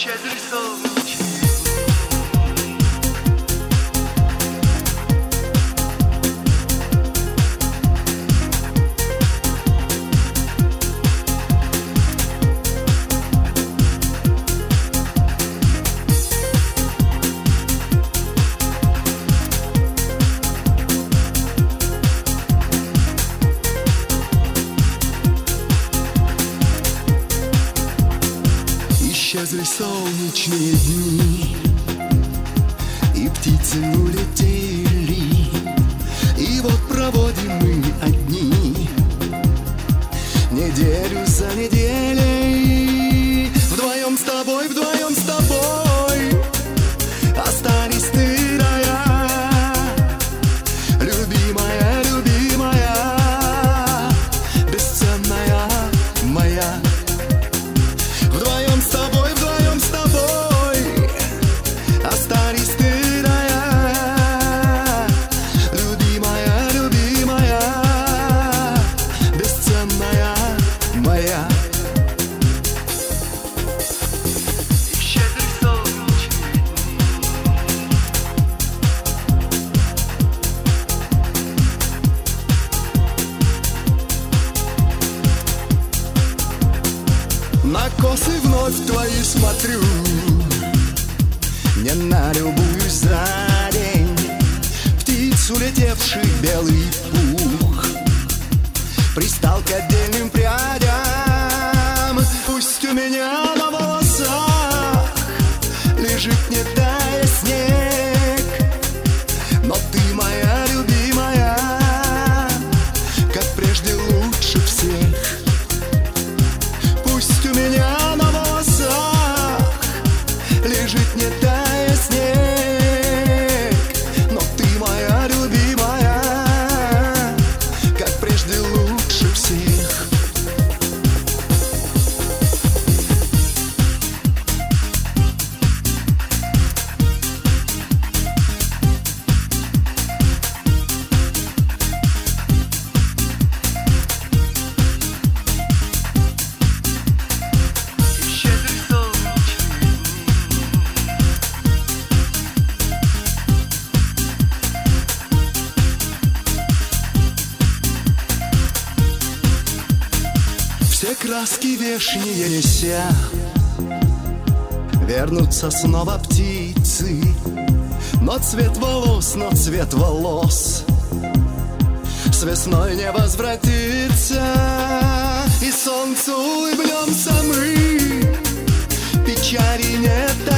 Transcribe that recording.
щедрый солнечный. Исчезли солнечные дни, и птицы улетели, и вот проводим мы одни неделю за неделей. Вдвоем с тобой, вдвоем с тобой остались ты да я, любимая, любимая, бесценная моя. Вдвоем с тобой, вдвоем с тобой остались ты да я, любимая, любимая, бесценная моя. И щедрый солнечный. На косы вновь твои смотрю, не налюбуюсь за день. Птиц, улетевших белый пух, пристал к отдельным прядям. Пусть у меня на волосах лежит, не тая, снег, но ты моя любимая, как прежде лучше всех. Пусть у меня на волосах лежит, не тая, снег, но ты моя любимая, как прежде лучше всех. И щедрый солнечный. Все краски вешние неся, вернутся снова птицы, но цвет волос с весной не возвратится. И солнцу улыбнемся мы, печали не